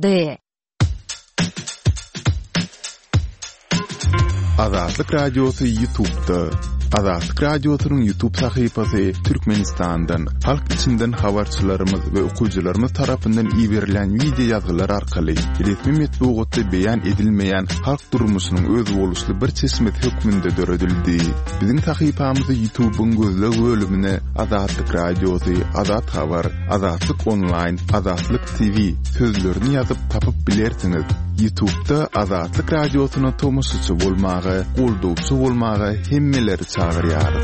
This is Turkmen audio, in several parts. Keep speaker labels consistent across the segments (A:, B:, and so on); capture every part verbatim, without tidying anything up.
A: boldy.
B: Azatlyk Radiosu YouTube'da. Azatlyk Radiosu'nun YouTube sahypasy Türkmenistan'dan, halk içinden habarçylarymyz we okuwçylarymyz tarapyndan iýerilen video ýazgylar arkaly resmi metbuatda beýan edilmeýän halk durmuşynyň öz boluşly bir çeşmet hökmünde döredildi. Biziň sahypamyzy YouTube'un gözleg bölümine Azatlyk Radiosu, Azat Habar, Azatlyk Online, Azatlyk T V sözlerini ýazyp tapyp bilersiňiz. YouTube'da Azatlyk Radiosu'na tomoşaçy bolmagy, goldowçy bolmagy hemmeleri çağırýar.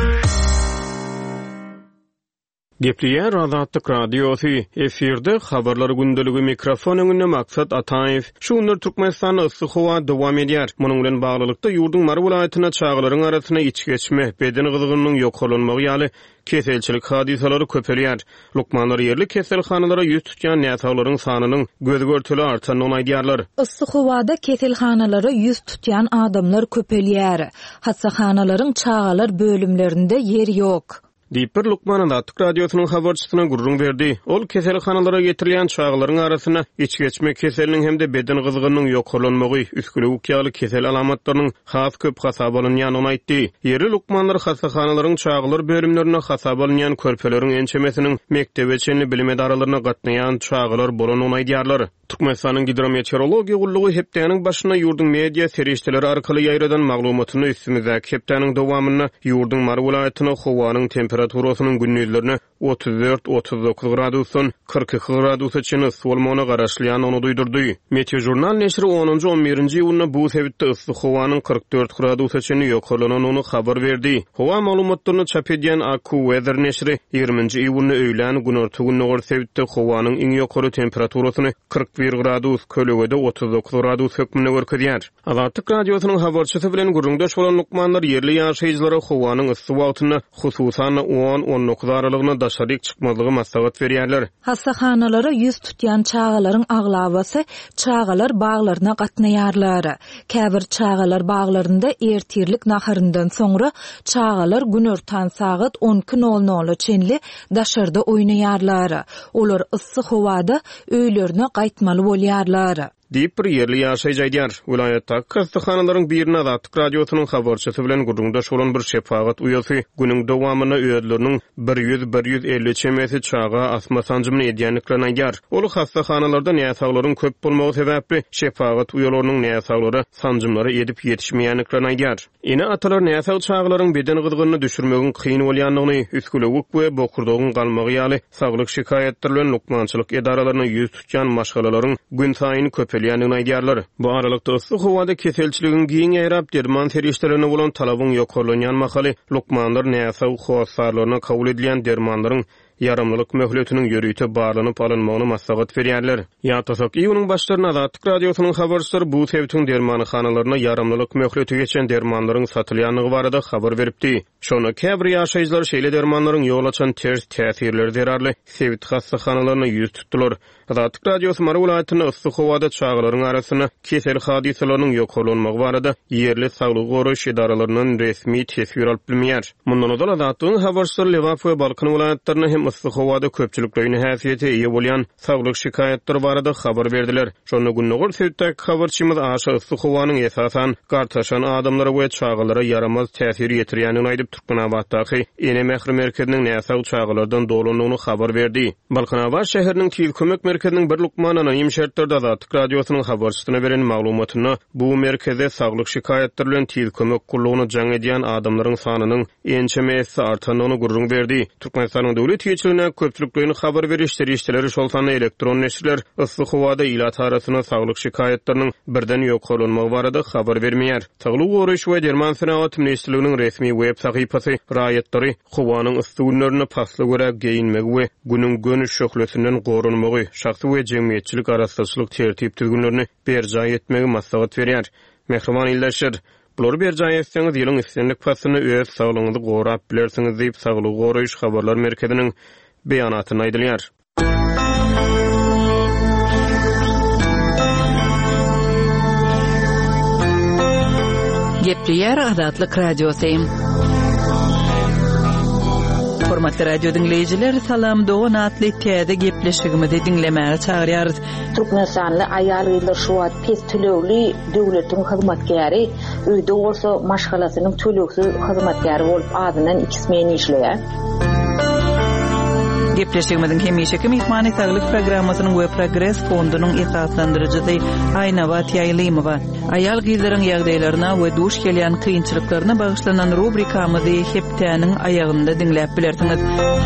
C: Gepleýär Azatlyk Radiosu efirde habarlary gündeligi mikrofon öňünde maksat Ataýew. Şunlar Türkmenistanyň yssyk howa dowam edýär. Munyň bilen baglykda ýurdun mar welaýatyna çağlaryň arasyna iç geçme, beden gyzygynyň ýoklanmagy ýaly keselçilik hadisalary köpelýär. Lukmanlar ýerli keselhanalara ýüz tutýan näsawlaryň sanynyň göz görtüli artanyny aýdýarlar.
A: Yssyk howada keselhanalara ýüz tutýan adamlar köpelýär. Hassahanaların çağalar bölümlerinde yer ýok.
C: Diýip Lukman Azatlyk Radiosynyň habarçysyna gurrun berdi. Ol keselhanalara getirilýän çağlaryň arasyna iç geçme keseliniň hemde beden gyzygynyň ýoklanmagy, üskülük ýaly kesel alamatlarynyň has köp hasap alınýanyny aýtdy. Ýerli Lukmanlar hassahanaların çağlar bölümlerine hasap alınýan körpeleriň ençemesiniň mektebe çenli bilim edaralaryna gatnaýan çağlar bolanyny aýdýarlar. Türkmenistanyň Hidrometeorologiýa gullugy hepdeniň başyna ýurdun media serişleri arkaly ýaýradan maglumatyny üstümizdäki hepdeniň dowamyna ýurdun mar welaýatyna howanyň temperaturasynyň günnüzlerine otuz dört otuz dokuz gradusdan kırk iki gradusa çenli bolmagyna garaşlýan onu duýdurdy. Meteojurnal neşri onuncu on birinci ýylyna bu sebäpde yssyk howanyň kırk dört gradusa çenli ýoklananyny habar berdi. Howa maglumatlaryny çap edýän AccuWeather neşri ýygrynjy ýylyny öýlen günorta günüňe sebäpde howanyň iň ýokary temperaturasyny kırk bir gradus, kölегede otuz dokuz gradus hökmüne görkezýär. Azatlyk Radiosynyň habarçysy bilen gurrundaş bolan Lukmanlar ýerli ýaşaýjylara howanyň yssyk wagtyna, hususan on on dokuz aralygyna daşaryk çykmazlygy maslahat berýärler.
A: Hassahanalara ýüz tutýan çağalaryň aglabasy çağalar baglaryna gatnaýarlar. Käbir çağalar baglarynda ertirlik naharyndan soňra çağalar günortan saat on iki nol nol çenli daşarda oýnaýarlar. Olar yssyk howada öýlerine gaýtmaly bolýarlar.
C: Diýip bir ýerli ýaşaýjy aýdýar. Vilayatdaky hassahanaların birine Azatlyk Radiosynyň habarçysy bilen gurrundaş bolan bir şefagat uýasy günüň dowamyna öýleriniň bir yüz bir yüz elli çemesi çağa asma sanjymyny edýänliklerini aýdýar. Ol hassahanalarda näsawlaryň köp bolmagy sebäpli şefagat uýalarynyň näsawlary sanjymlary edip ýetişmeýänliklerini aýdýar. Ine atalar näsaw çağlaryň beden gyzygyny düşürmegi kyn bolýanlygyny, üskülük we bokurdogyň galmagy ýaly saglyk şikaýetleri bilen lukmançylyk edaralaryna ýüz tutýan maşgalalaryň gün saýyn köp ýanyny aýdýarlar. Bu aralykda yssyk howada keselçiligiň giň ýerap derman serişlerine bolan talabyň ýoklanýan mahaly Lukmanlar näsaw howasarlaryna kabul edilen dermanlaryň yaramlyk möhletiniň ýörüýte barlanyp alynmagyny maslahat berýärler. Ýa-tasak ýygynyň başlaryna Azatlyk Radiosynyň habarçylary bu sebäpden dermanhanalarına yaramlyk möhleti geçen dermanlaryň satylýanlygy barada habar beripdi. Şonu käbir ýaşaýjylar şeýle dermanlaryň ýol açan ters täsirleri derarly sebit hassahanalarına ýüz tutdular. Azatlyk Radiosu mar welaýatyna yssyk howada çağlaryň arasyna kesel hadisalaryň ýoklanmagy barada ýerli saglyk goraş edaralarynyň resmi tesbir alyp bilmeýär. Mundan öňe Azatlygyň habarçylary Lewap we Balkan welaýatlaryna hem yssyk howada köpçüliklerini häsiýeti eýe bolýan saglyk şikaýetleri barada habar berdiler. Şonu günnüňür sebäpde habarçymyz aşa yssyk howanyň esasan gartaşan adamlara we çağalara yaramaz täsir ýetirýänini aýdyp Türkmenabatdaky ene mährim merkeziniň näsaw çağalardan dolanyny habar berdi. Balkanabat şäheriniň Tüýül kömek merkeziniň bir Lukman anonim şertlerinde Azatlyk Radiosynyň habarçysyna beren maglumatyna bu merkeze saglyk şikaýetleri bilen Tüýül kömek gullugyny jaň edýän adamlaryň sanynyň ençemesi artanyny gurrun berdi. Türkmenistanyň döwlet ýetirine köpçüliklerini habar berişleri işleri şolsany elektron neşrler yssyk howada ilat arasyna saglyk şikaýetleriniň birden ýoklanmagy barada habar bermeýär. Saglyk goraş we derman sanagat ministrliginiň resmi web sahypasy raýatdary howanyň yssyk günlerini pasly görä geýinmegi we günüň gönüş şöhlesinden gorunmagy, şahsy we jemgyýetçilik arasydaşlyk tertip tüzgünlerini berjaý etmegi maslahat berýär. Mehriman ildaşlar, bular berjaý etseňiz ýylyň istenlik pasyny öz saglygyňyzy gorap bilersiňiz diýip saglyk goraýyş habarlar merkeziniň beýanatyny aýdylýar.
D: Gepleýär Azatlyk Radiosu. Hormatly radio dinleyijiler, salam Doğan atly täze gepleşigimizi dinlemäge çagyrýarys.
E: Türkmenistanly aýallar şu wagt pes tölegli döwletiň hyzmatgäri, öýde bolsa maşgalasynyň tölegsiz hyzmatgäri bolup adynan iki smen işleýär.
D: Gepleşigimizin hemişeki mehmany saglyk programmasynyň we Progress fondunyň esaslandyrjysy Aýnabat Ýaýlymowa. Aýal gyzlaryň ýagdaýlaryna we duş gelýän kynçylyklaryna bagyşlanan rubrikamyzy hepdäniň aýagynda dinläp bilersiňiz.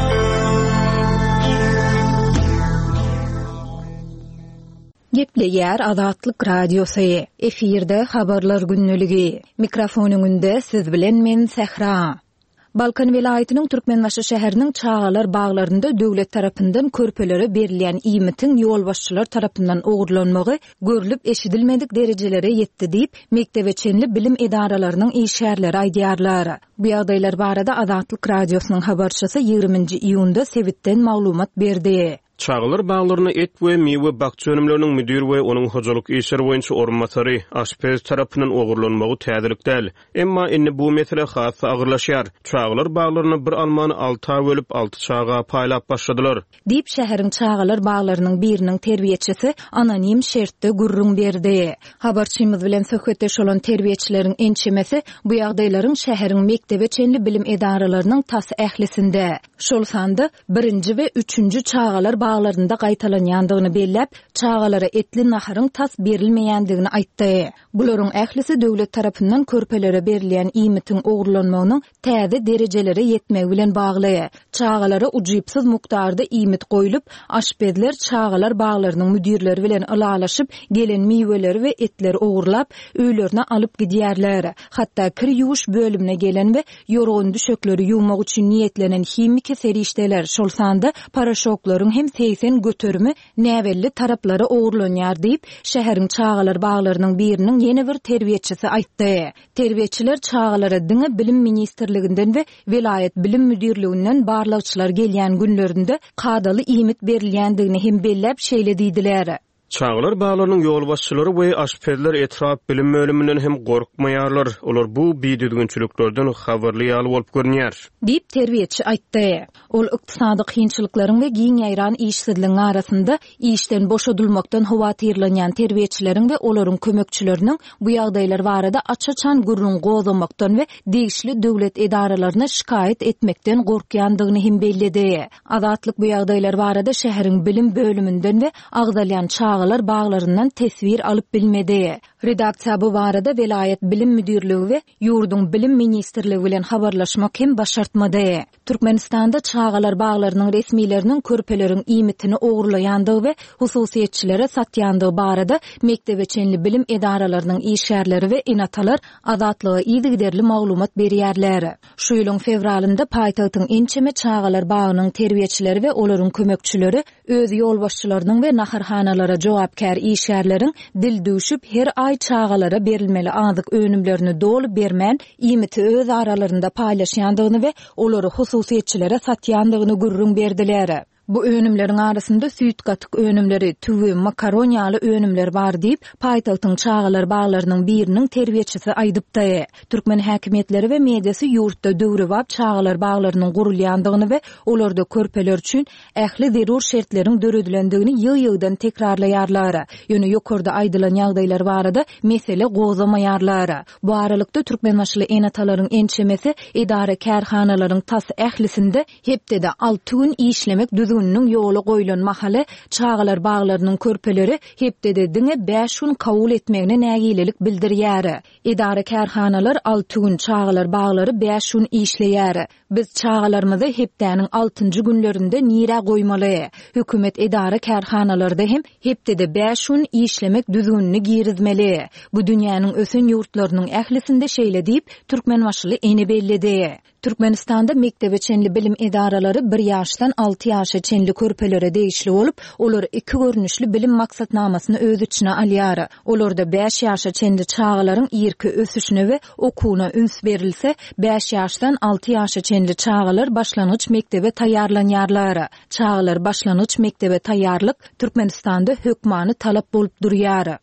A: Gepleýär Azatlyk radiosy. Efirde habarlar günnüligi. Mikrofonyňynda siz bilen men Sehra. Balkan vilayatynyň Türkmenbaşy şäheriniň çağalar baglarynda döwlet tarapyndan körpelere berilýän iýmitiň ýol başçylar tarapyndan ogurlanmagy görülüp eşidilmedik derejelere ýetdi diýip mektebeçenli bilim edaralarynyň işgärleri aýdýarlar. Bu ýagdaýlar barada Azatlyk radiosynyň habarçysy ýygrüminji iýunda Sebitden maglumat berdi.
C: Çağlar bağlarına et we mewe bakçy önümleriniň müdir we onuň hojalyk işleri boýunça ormatary aşpez tarapyndan ogurlanmagy täzelik däl. Emma indi bu mesele hasy agyrlaşýar. Çağlar bağlaryny bir almany alta bölüp alty çağa paýlap başladylar.
A: Diýip şäheriň çağlar baglarynyň biriniň terbiýetçisi anonim şertde gurrun berdi. Habarçymyz bilen söhbetdeş bolan terbiýetçileriň ençemesi bu ýagdaýlaryň şäheriň mektebeçenli bilim edaralarynyň tas ählisinde. Şol sanda birinji we üçünji çağlar bağlarında qaytalanýandygyny belläp, çağalara etli naharyň tas berilmeýändigini aýtdy. Bularyň ählisi döwlet tarapyndan körpelere berilýän iýmitiň ogurlanmagynyň täze derejelere ýetmegi bilen bagly. Çağalara ujypsyz mukdarda iýmit goýulyp, aşpezler çağalar baglarynyň müdirleri bilen alalaşyp, gelen miweleri we etleri ogurlap, öýlerine alyp gidýärler. Hatda kir ýuwuş bölümine gelen we ýorgun düşekleri ýuwmak üçin niýetlenen himiki serişdeler şol sanda paraşoklaryň hem seysen götürümü näbelli taraplary ogurlanýar diýip şäheriň çağalar baglarynyň biriniň ýene bir terbiýetçisi aýtdy. Terbiýetçiler çağalara diňe bilim ministrliginden we vilayet bilim müdirliginden barlagçylar gelýän günlerinde kadaly iýmit berilýändigini hem belläp şeýle diýdiler.
C: Çağlar bağlarının yol başçıları ve aşpezler etraf bilim bölümünden hem gorkmaýarlar. Olar bu biýdüdgünçiliklerden habarly bolup görünýär.
A: Diýip terbiýetçi aýtdy. Ol ykdysady kynçylyklaryň we giň ýaýran işsizligiň arasynda işden boşadylmakdan howatyrlanýan terbiýetçileriň we olaryň kömekçileriniň bu ýagdaýlar barada açaçan gurrun gozamakdan we degişli döwlet edaralaryna şikayet etmekden gorkýandygyny hem bellidi. Azatlyk bu ýagdaýlar barada şäheriň bilim bölümünden we agdalýan çağ bağlarından tesvir alıp bilmedi. Redaksiya bu barada vilayet bilim müdirligi we ýurdun bilim ministrligi bilen habarlaşmak hem başartmady. Türkmenistanda çağalar bağlarynyň resmileriniň körpeleriň iýmitini ogurlaýandygy we hususiýetçilere satýandygy barada mektebeçenli bilim edaralarynyň işgärleri we enatalar azatlygy ýygyderli maglumat berýärler. Şu ýylyň fevralynda paýtagtyň ençeme çağalar bagynyň terbiýetçileri we olaryň kömekçileri öz ýol başçylarynyň we naharhanalara jogapkär işgärleriň dil düşüp her ay çağalara berilmeli azyk önümlerini dolup bermän iýmiti öz aralarynda paýlaşýandygyny we olary hususiýetçilere satýandygyny gurrun berdiler. Bu önümlerin arasında süýt gatyk önümleri, tüwü, makaroniýaly önümler bar diýip paýtagtyň çağalar baglarynyň biriniň terbiýetçisi aýdypdy. Türkmen häkimetleri we mediasy ýurtda döwri bap çağalar baglarynyň gurulýandygyny we olarda körpeler üçin ähli zerur şertleriň döredilendigini ýyl-ýyldan tekrarlaýarlar. Ýöne ýokarda aýdylan ýagdaýlar barada mesele gozamaýarlar. Bu aralykda türkmenbaşly enatalaryň ençemesi idare kärhanalaryň tas ählisinde hepde de alty gün işlemek düzgünniň ýoly goýulan mahaly çağalar baglarynyň körpeleri hepde de diňe beş gün kabul etmegine nägilelik bildirýär. Idare kärhanalar alty gün çağalar baglary beş gün işleýär. Biz çağalarymyzy hepdäniň altynjy günlerinde nire goýmaly. Hökümet idare kärhanalarda hem hepde de beş gün işlemek düzgünni girizmeli. Bu dünýäniň ösen ýurtlarynyň ählisinde şeýle diýip türkmenbaşly eni bellidi. Türkmenistanda mektebeçenli bilim edaralary bir ýaşdan alty ýaşa çenli körpelere degişli bolup, olar iki görnüşli bilim maksatnamasyny öz içine alýar. Olarda beş ýaşa çenli çağalaryň ýerki ösüşine we okuwuna üns berilse, beş ýaşdan alty ýaşa çenli çağalar başlanyç mektebe taýýarlanýarlar. Çağalar başlanyç mektebe taýýarlyk Türkmenistanda hökmany talap bolup durýar.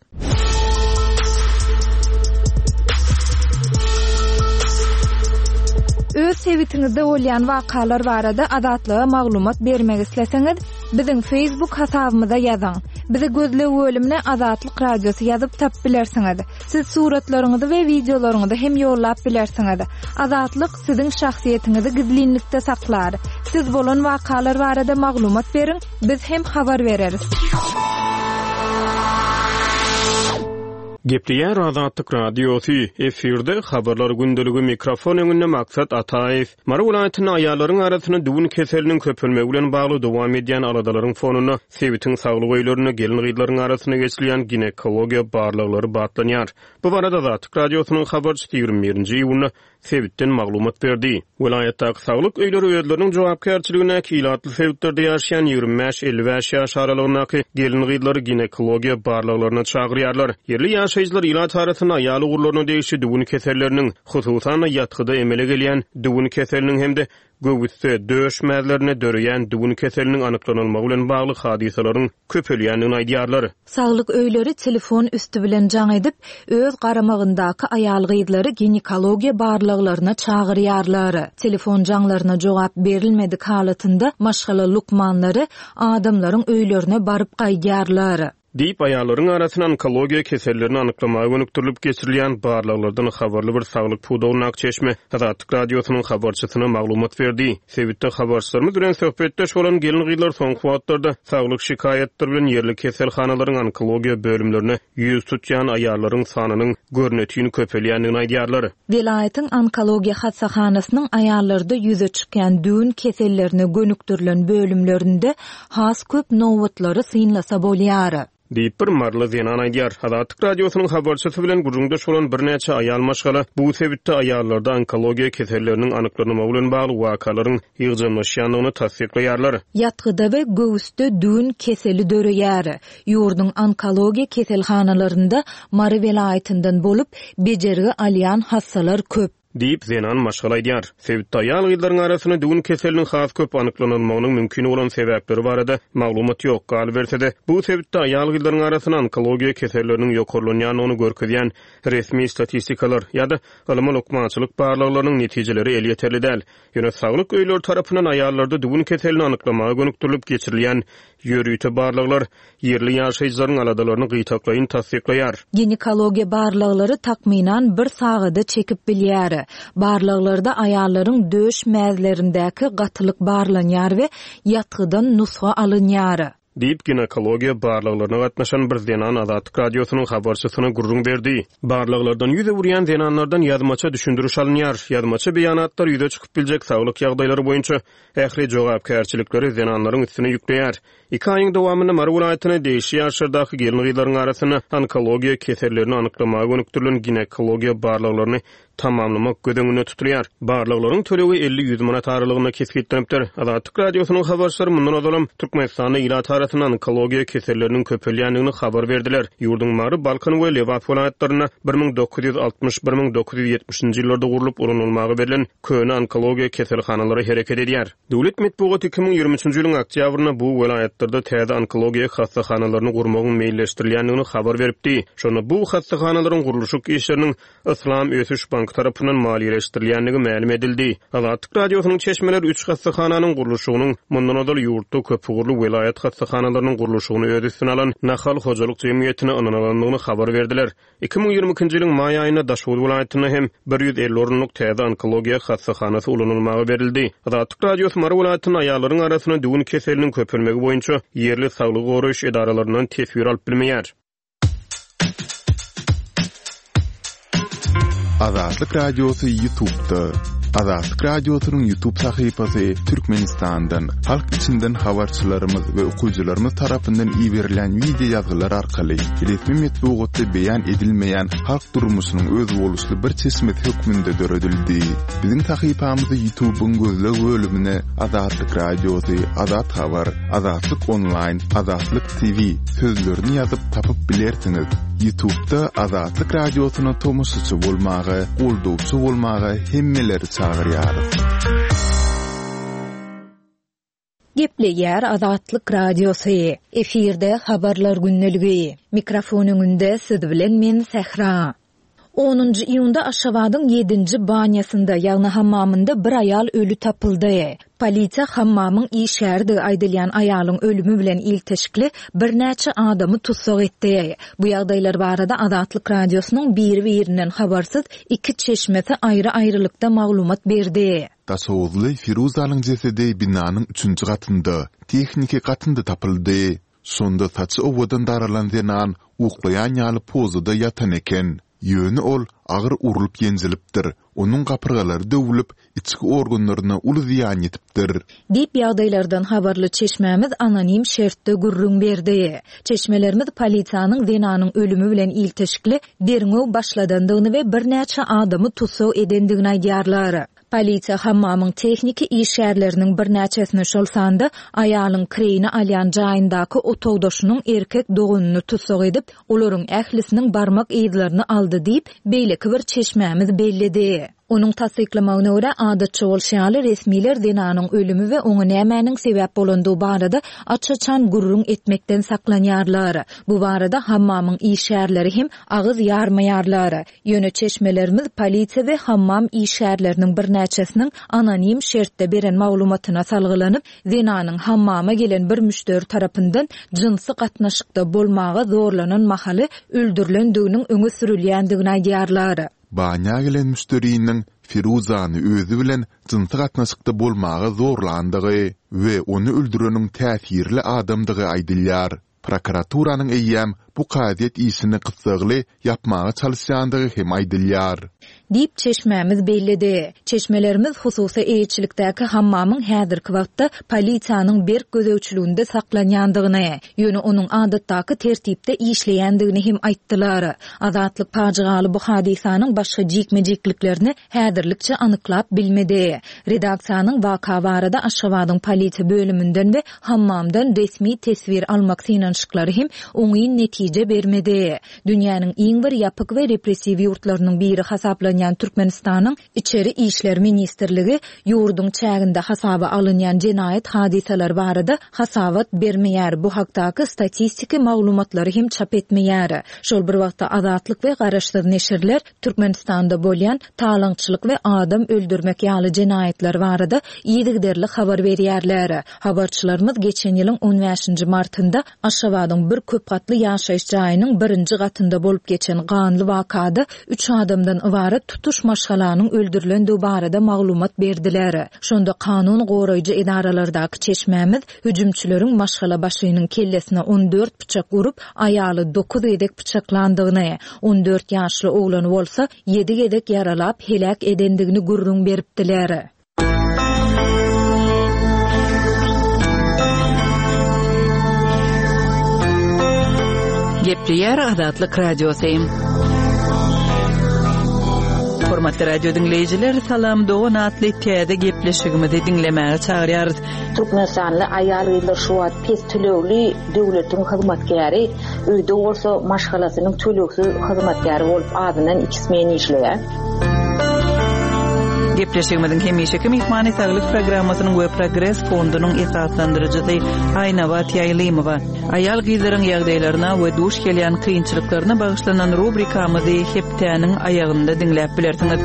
A: Öz sevitiňizde bolýan wakalar barada azatlyga maglumat bermek isleseňiz, biziň Facebook hasabymyza ýazyň. Bizi gözlep bölümine Azatlyk Radiosu ýazyp tap bilersiňiz. Siz suratlaryňyzy we videolaryňyzy hem ýollap bilersiňiz. Azatlyk siziň şahsiýetiniňizi gizlinlikde saklar. Siz bolan wakalar barada maglumat beriň, biz hem habar bereriz.
C: Gepliýär Azatlyk Radiosu efirde habarlar gündəligi mikrofon öňünde maksat Ataýew. Mara welaýatynyň aýallaryň arasyna düwün keseliniň köpelmegi bilen bagly dowam edýän aladalaryň fonuny sebitiň saglyk öýlerini gelin gyýdlaryň arasyna geçirilýän ginekologiýa barlyklary batlanýar. Bu barada Azatlyk Radiosynyň habarçysy ýygrimi birinji iýulyny sebitden maglumat berdi. Welaýatdaky saglyk öýleri öýleriniň jogapkärçiligine kilatly sebitleri ýaşaýan ýygrimi beş elli beş ýaş aralygyndaky gelin gyýdlary ginekologiýa barlyklaryna çagyryarlar. Yerli ýaşaýjylar ilat arasyna aýaly gurlaryna degişi düwün keselleriniň, hususan ýatgyda emele gelýän düwün keseliniň hemde göwütse döşmälerine döreýän düwün keseliniň anyklanylmagy bilen bagly hadisalaryň köpelýänini aýdýarlar.
A: Saglyk öýleri telefon üstü bilen jaň edip, öz garamagyndaky aýal gyýdlary ginekologiýa barlyklaryna çagyryarlar. Telefon jaňlaryna jogap berilmedik halatynda maşgala lukmanlary adamlaryň öýlerine baryp gaýdýarlar.
C: Diýip aýallaryň arasyna onkologiýa kesellerini anyklamagy gönükdirilip geçirilýän barlyklardan habarly bir saglyk pudawynak çeşme Azatlyk Radiosynyň habarçysyna maglumat berdi. Sebitde habarçylarymyz bilen söhbetdeş bolan gelin gyýdlar soňky wagtlarda saglyk şikaýetleri bilen ýerli keselhanalaryň onkologiýa bölümlerine ýüz tutýan aýallaryň sanynyň görnetini köpelýänini aýdýarlar.
A: Vilayatyň onkologiýa hassahanasynyň aýallarda ýüze çykýan düwün kesellerini gönükdirilen bölümlerinde has köp nowatlary synlasa bolýar.
C: Diýip bir marly zenan aýdýar. Azatlyk Radiosynyň habarçysy bilen gurrundaş bolan bir näçe aýal maşgala bu sebitde aýallarda onkologiýa keselleriniň anyklanymagy bilen bagly wakalaryň ýygjynlaşýanlygyny tasdikleýärler.
A: Ýatgyda we göwüste düwün keseli döreýär. Ýurdun onkologiýa keselhanalarynda Mary welaýatyndan bolup bejerigi alýan hassalar köp.
C: Diýip zenan maşgala aýdýar. Sebitde aýal gyýdlaryň arasyna düwün keseliniň has köp anyklanylmagynyň mümkin bolan sebäpleri barada maglumat ýok gal bersede. Bu sebitde aýal gyýdlaryň arasyna onkologiýa keselleriniň ýokurlanýanyny görkezýän resmi statistikalar ýa-da ylmy lukmançylyk barlyklarynyň netijeleri el ýeterli däl. Ýöne saglyk öýleri tarapyndan aýallarda düwün keselini anyklamagy gönükdirilip geçirilýän ýörüýte barlyklar ýerli ýaşaýjylaryň aladalaryny gyýtaklaýyn tasdikleýär.
A: Ginekologiýa barlyklary takminan bir sagada çekip bilýär. Barlyklarda aýallaryň döş mäzlerindäki gatylyk barlanýar we ýatgydan nusga alynýar.
C: Diýip ginekologiýa barlyklaryna gatnaşan bir zenan Azatlyk Radiosynyň habarçysyna gurrun berdi. Barlyklardan ýüze burýan zenanlardan ýazmaça düşündiriş alynýar. Ýazmaça beýanatlar ýüze çykyp biljek saglyk ýagdaýlary boýunça ähli jogapkärçilikleri zenanlaryň üstüne ýükleýär. İki aýyň dowamynda Mary welaýatyna degişi ýaşardaky gelin gyýdlaryň arasyna onkologiýa kesellerini anyklamagy gönükdirilen ginekologiýa barlyklaryny tamamlamak gödüňüne tutulýar. Barlyklaryň төлegi elli ýüz manat aralygyna kesiplenipdir. Azatlyk Radiosynyň habarçylary mundan odalam Türkmenistanda ilat arasyna onkologiýa keselleriniň köpelýänligini habar berdiler. Ýurdun Mary, Balkan we Lewat welaýatlaryna bir ming dokuz ýüz altymyş - bir ming dokuz ýüz ýetmişinji ýyllarda gurulyp ulanylmagy berilen köne onkologiýa keselhanalary hereket edýär. Döwlet medeniýeti iki ming ýygrimi üçinji ýylyň oktýabrynda bu welaýatlarda täze onkologiýa hassahanalarını gurmagyň meýilleşdirilýänligini habar beripdi. Şonu bu hassahanalaryň guruluşy işleriniň Islam Ösüş Bank tarapyndan maliýeleşdirilýänligi ma'lum edildi. Azatlyk Radiosynyň çeşmeler üç hassahanasynyň guruluşynyň mundan odal ýurtda köp gurulu welaýat hassahanalarının guruluşyny öz üstüne alan Nahal Hojalyk Jemgyýetine ynanalanlygyny habar berdiler. iki ming ýygrimi ikinji ýylyň maý aýynda Daşwol welaýatyna hem bir ýüz elli orunlyk täze onkologiýa hassahanasy ulanylmagy berildi. Azatlyk Radiosy Mary welaýatynyň aýallaryň arasyna düwün keseliniň köpelmegi boýunça ýerli saglyk goraýyş edaralarynyň tesbir alyp bilmeýär.
B: Azatlyk Radiosu YouTube'da. Azatlyk Radiosynyň YouTube sahypasy Türkmenistandan, halk içinden habarçylarymyz we okujylarymyz tarapyndan iýerilen video ýazgylar arkaly resmi metbuatda beýan edilmeýän halk durmuşynyň öz boluşly bir çeşmet hökmünde döredildi. Biziň sahypamyzy YouTube'un gözle bölümine Azatlyk Radiosu, Azat Habar, Azatlyk Online, Azatlyk T V sözlerini ýazyp tapyp bilersiňiz. YouTube'da Azatlyk Radiosyna tomoşaçy bolmagy, goldowçy bolmagy hemmeleri çağırýar.
A: Gepleýär Azatlyk Radiosu. Efirde habarlar günneligi. Mikrofon öňünde siz bilen men Sehra. onuncu iyunda Aşgabat'ın yedinci banyasında, ýagny hammamynda bir ayal ölü tapyldy. Polisiýa hammamyň işärdi aýdylýan aýalyň ölümi bilen ilteşikli bir näçe adamy tutsak etdi. Bu ýagdaýlar barada Azatlyk radiosynyň bir-birinden habarsyz iki çeşmesi aýry-aýrylykda maglumat berdi.
B: Tasawwurly Firuzanyň jesedi binanyň üçünji gatynda, texniki gatynda tapyldy. Sonda saçy owadan daralan zenan uklayan ýaly pozada ýatan eken. Ýöni ol agyr urulyp ýenzilipdir. Onuň gapyrgalary döwülip, içki organlaryna uly ziýan ýetipdir.
A: Dip ýagdaýlardan habarly çeşmämiz anonim şertde gurrun berdi. Çeşmelerimiz polisiýanyň Venanyň ölümi bilen ilteşikli derňew başladandygyny we bir näçe adamy tutsaw edendigini aýdýarlar. Polisiýa hammamyň texniki işärleriniň bir näçesini şolsandy, aýalyň kreyni alýan jaýyndaky otowdaşynyň erkek dogunyny tutsak edip, olaryň ählisiniň barmak ýyzlaryny aldy diýip, beýleki bir çeşmämiz bellidi. Onun tasdiklamagyna görä adatça bolşaly resmiler Venanyň ölümi we oňa nämäniň sebäp bolandygy barada açaçan gurrun etmekden saklanýarlar. Bu barada hammamyň işärleri hem agyz ýarmaýarlar. Ýöne çeşmelerimiz polisiýa we hammam işärleriniň bir näçesiniň anonim şertde beren maglumatyna salgylanyp, Venanyň hammama gelen bir müşteri tarapyndan jinsy gatnaşykda bolmagy zorlanan mahaly öldürilendiginiň öňe sürilýändigini aýdýarlar.
B: Baňa gelen müşteriniň Firuzany özü bilen jinsy gatnaşykda bolmagy zorlandygy we onu öldüreniň täsirli adamdygy aýdylýar. Prokuraturanyň eýýäm bu qaziýet işini gysgly yapmagy çalışýandygy hem aýdylýar.
A: Dip çeşmämiz bellidi. Çeşmelerimiz hususy eýçilikdäki hammamyň häzirki wagtda polisiýanyň bir gözewçiliginde saklanýandygyny, ýöne onuň adatdaky tertipde işleýändigini hem aýtdylar. Azatlyk paçygaly bu hadisanyň başga jikmejikliklerini häzirlikçe anyklap bilmedi. Redaksiýanyň waka barada Aşgabatyň polisiýa bölümünden we hammamdan resmi tesvir almak synanşyklary hem oňy netije bermedi. Dünýäniň iň bir ýapyk we repressiw ýurtlarynyň biri hasaplanýan Türkmenistanyň İçeri İşler Ministrligi ýurdun çäginde hasaba alınýan jinayet hadiseler barada hasabat bermeýär. Bu hakdaky statistiki maglumatlary hem çap etmeýär. Şol bir wagtda Azatlyk we Garaşdyr neşirler Türkmenistanda bolýan talaňçylyk we adam öldürmek ýaly jinayetler barada ýygyderli habar berýärler. Habarçylarymyz geçen ýylyň on beşinji martynda Aşgabatyň bir köp gatly ýaşaýyş jaýynyň birinji gatynda bolup geçen ganly wakada üç adamdan ibaret tutuş maşgalanyň öldürilendigi barada maglumat berdiler. Şonda kanun goraýjy idaralardaky çeşmämiz hüjümçüleriň maşgala başynyň kellesine on dört bıçak urup, aýaly dokuz edek bıçaklandygyny, on dört ýaşly oglany bolsa yedi edek yaralap helak edendigini gurrun beripdiler.
D: Gepleýär Azatlyk radiosyny. Hormatly radio dinleyijiler, salam dogan atly täze gepleşigimizi dinlemäge çagyrýarys.
E: Türkmenistanly aýal ýyllar şu wagt pes tölegli döwletiň hyzmatkäri, öýde bolsa maşgalasynyň töleksiz hyzmatkäri bolup adyndan ikismen işleýär.
D: Gepleşigimizin hemişeki mehmany saglyk programmasynyň we progress fondunyň esaslandyrjysy Aýnabat Ýaýlymowa. Aýal gyzlaryň ýagdaýlaryna we duş gelýän kynçylyklaryna bagyşlanan rubrikamyzy hepdäniň aýagynda dinläp bilersiňiz.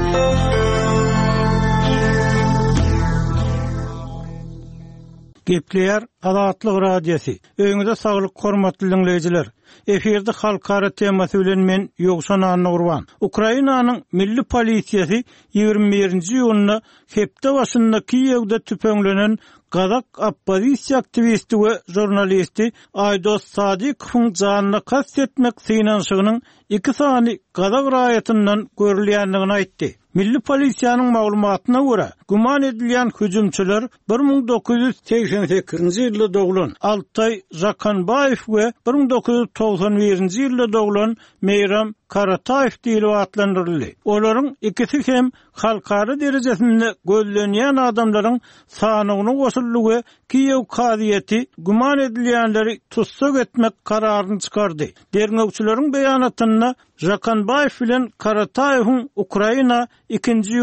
F: Gepleýär Azatlyk radiosi. Öňüňizde saglyk hormatly dinleyijiler. Efirde halkara temasy bilen men Ýogsan Anurwan. Ukrainanyň milli polisiýasy ýigirmi birinji ýylyna hepde başynda Kiýewde tüpeňlenen Gazak oppozisiýa aktivisti we jurnalisti Aydos Sadykowyň janyna kastetmek synanşygynyň iki sany Gazak raýatyndan görülýändigini aýtdy. Milli polisiýanyň maglumatyna görä, guman edilýän hüjümçüler bir ming dokuz ýüz seksen sekizinji ýylda doglan Altay Jakanbayew we bir ming dokuz ýüz togsan birinji ýylda doglan Meýram Karatayew diýilip atlandyryldy. Olaryň ikisi hem halkara derejesinde gözlenýän adamlaryň sanyny goşuldygy Kiýew kaziýeti guman edilýänleri tutsak etmek kararyny çykardy. Derňewçileriň beýanatyna Jakanbayew bilen Karatayewiň Ukraina ikinji ýylyna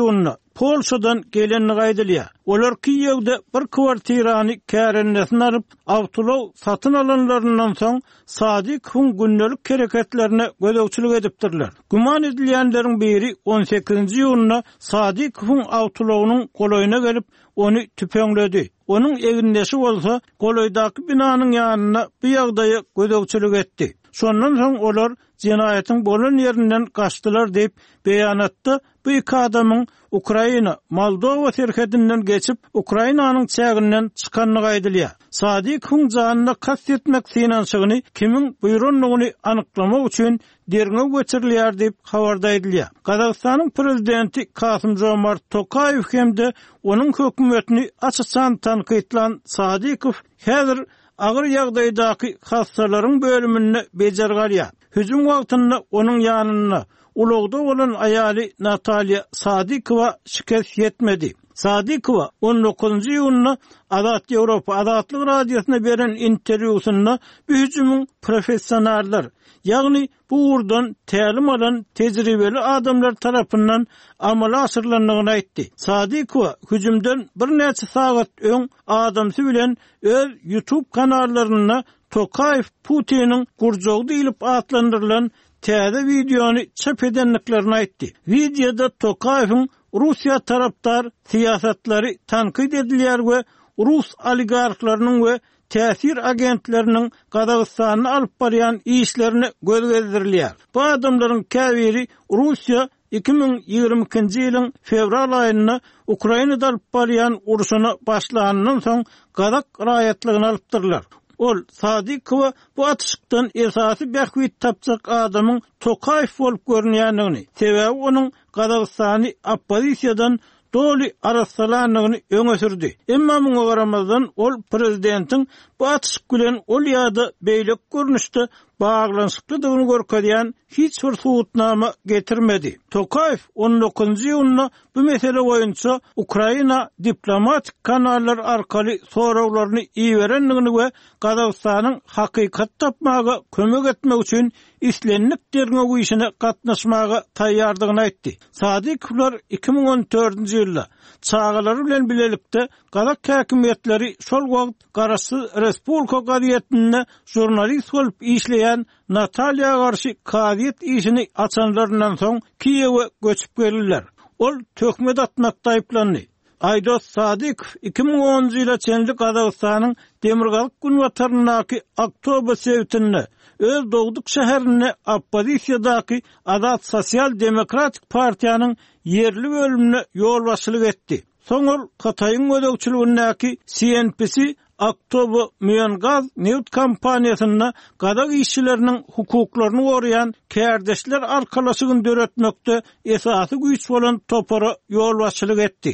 F: Polşadan gelenini gaýdylýar. Olar Kiýewde bir kwartirany kärennesini alyp, awtulaw satyn alanlaryndan soň Sadykowyň günnelik kereketlerine gödökçülük edipdirler. Guman edilýänleriň biri on sekizinji ýylyna Sadykowyň awtulawynyň golaýyna gelip onu tüpeňledi. Onun egindeşi bolsa golaýdaky binanyň ýanyna bu ýagdaýy gödökçülük etdi. Şondan soň olar jinayatyň bolan ýerinden gaçdylar diýip beýanatda bu iki adamyň Ukraina, Moldowa serhedinden geçip Ukrainanyň çäginden çykanyny gaýdylýar. Sadykowyň janyna kast etmek synanşygyny kimiň buýranlygyny anyklamak üçin derňe göçürilýär diýip habarda edilýär. Gazagystanyň prezidenti Kasym-Jomart Tokayew hemde onuň hökümetini açykçan tanqidlan Sadykow häzir agyr ýagdaýdaky hassalaryň bölümini bejergalýar. Hüjüm wagtynda onuň ýanyna ulugda bolan aýaly Natalya Sadykowa şikayet etmedi. Sadykowa on dokuzunji ýylyna Azat Ýewropa Azatlyk radiosyna beren interwýusynda bu hüjümüň professionallar, ýagny bu urdan tälim alan tejribeli adamlar tarapyndan amala asyrlandygyny aýtdy. Sadykowa hüjümden bir näçe sagat öň adamsy bilen öz YouTube kanallaryna Tokayew Putiniň gurjagdy diýilip atlandyrylan täze videony çap edenliklerini aýtdy. Videoda Tokayewiň Russiýa tarapdar siýasatlary tanqid edilýär we Rus oligarklarynyň we täsir agentleriniň Gazagystanyny alyp barýan işlerini göz gezdirilýär. Bu adamlaryň käbiri Russiýa iki bin ýygrimi ikinji ýylyň fevral aýynda Ukrainada alyp barýan uruşyny başlagandan soň Gazak raýatlygyny alypdyrlar. Ol Sadykowa bu atışykdan esasy bähwit tapjak adamyň Tokayew bolup görünýändigini, sebäbi onuň Gazagystany oppozisiýadan doli arasalanlygyny öňe sürdi. Emma muňa garamazdan ol prezidentiň bu atışyk bilen ol ýa-da beýlek görnüşde baglanşyklydygyny görkezýän hiç bir suwutnama getirmedi. Tokayew on dokuzunji ýylyna bu mesele boýunça Ukraina diplomatik kanallar arkaly sorawlaryny iýerendigini we Gazagystanyň hakykat tapmagy kömek etmek üçin islenlik derňe güýşine gatnaşmagy taýýardygyny aýtdy. Sadykowlar iki bin on dördünji ýylda çağalary bilen bilelikde Gazak häkimetleri şol wagt Garasy Respublika gazetinde jurnalist bolup işleýän Natalya garşy kaziýet işini açanlaryndan soň Kiýewe göçüp geldiler. Ol töhmet atmakda aýplandy. Aydos Sadykow iki bin onunji ýyla çenli Gazagystanyň Demirgazyk günwataryndaky Oktober sewtinde öz dogduk şäherine oppozisiýadaky Azat Sosial Demokratik Partiýanyň yerli bölümine ýol başçylyk etdi. Soňul Kataýyň gödökçüligindäki C N P C Oktober Müýengaz Newt kampaniýasyna Gazak işçileriniň hukuklaryny goraýan kärdeşler arkalaşygyny döretmekde esasy güýç bolan topara ýol başçylyk etdi.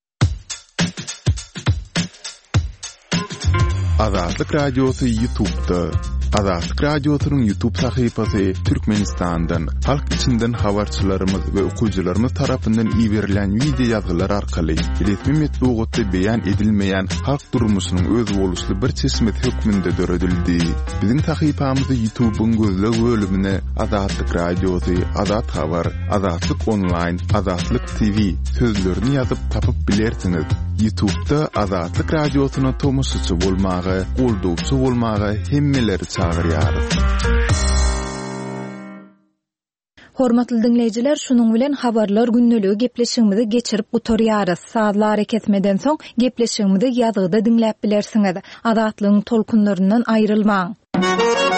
B: Azatlyk Radiosu YouTube'da. Azatlyk Radiosynyň YouTube sahypasy Türkmenistandan, halk içinden habarçylarymyz we okuwçylarymyz tarapyndan iýerilen video ýazgylar arkaly resmi metbuatda beýan edilmeýän halk durmuşynyň öz boluşly bir çeşmet hökmünde döredildi. Biziň sahypamyzy YouTube'un gözleg bölümine Azatlyk Radiosu, Azat Habar, Azatlyk Online, Azatlyk T V sözlerini ýazyp tapyp bilersiňiz. YouTube'da Azatlyk Radiosyna tomusçy bolmagy, goldowçy bolmagy hemmeleri çağırýar.
A: Hormatly dinleýijiler, şunuň bilen habarlar günneligi gepleşigimizi geçirip gutarýarys. Saatlar kesmeden soň gepleşigimizi ýazgyda dinläp bilersiňiz. Azatlygyň tolkunlaryndan aýrylmaň.